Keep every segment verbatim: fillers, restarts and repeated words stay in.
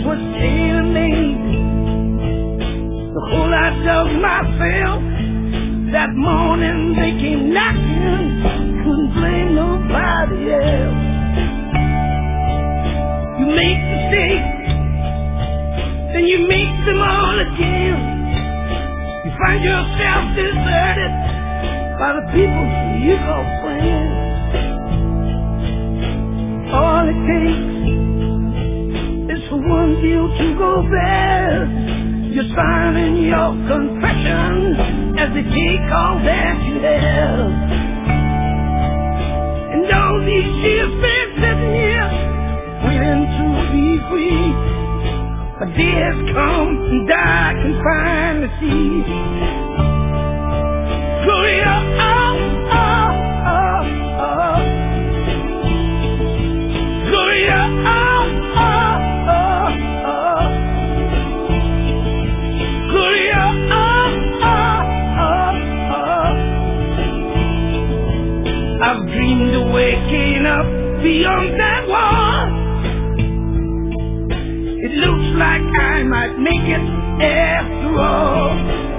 was tailor-made. The whole I dug myself. That morning they came knocking, couldn't blame nobody else. You make mistakes, then you make them all again. You find yourself deserted by the people you call friends. All it takes is for one deal to go bad. You're signing your confession as they take all that you have. And all these years spent sitting here waiting to be free. A day has come and I can finally see. Gloria, oh, oh, oh, oh. Gloria, oh, oh, oh, oh. Gloria, oh, oh, oh, oh. I've dreamed of waking up beyond that wall. It looks like I might make it after all.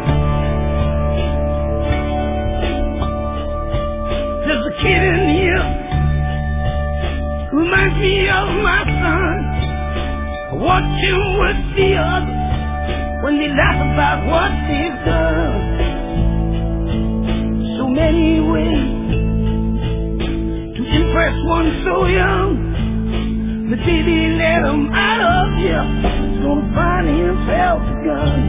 There's a kid in here who reminds me of my son. I watch him with the others when they laugh about what they've done. So many ways to impress one so young. The day they let him out of here, he's gonna find himself a gun.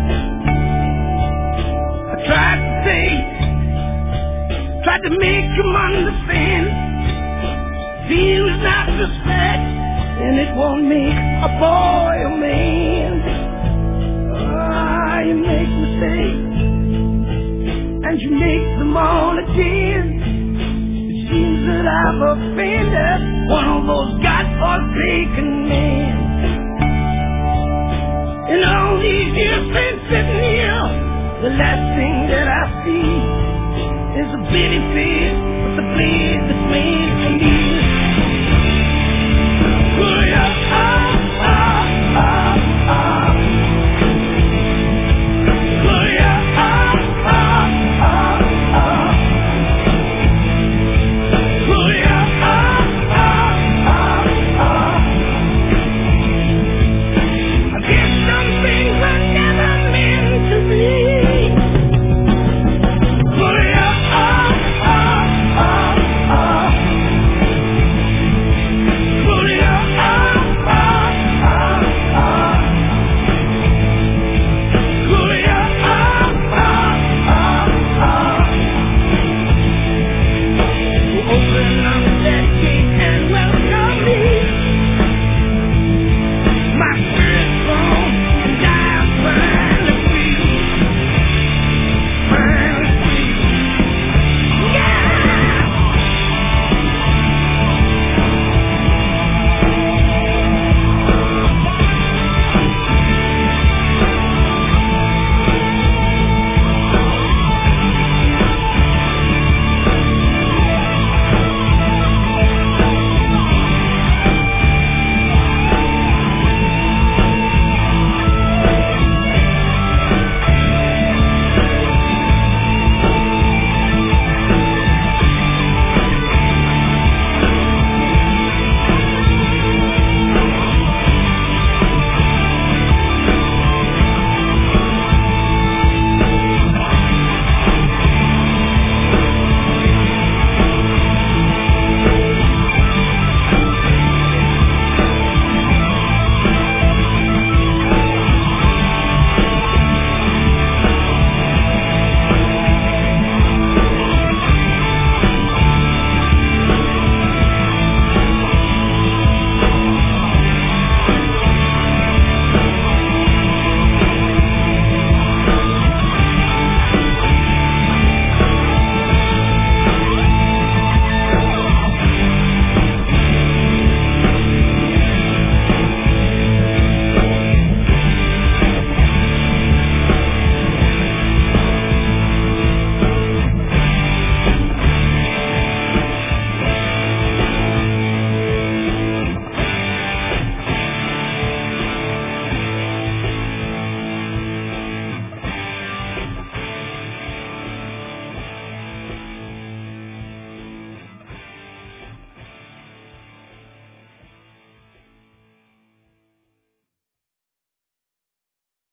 I tried to say, tried to make him understand. Feel is not respect, and it won't make a boy a man. Ah, you make mistakes, and you make them all again. Seems that I've offended one of those God-forsaken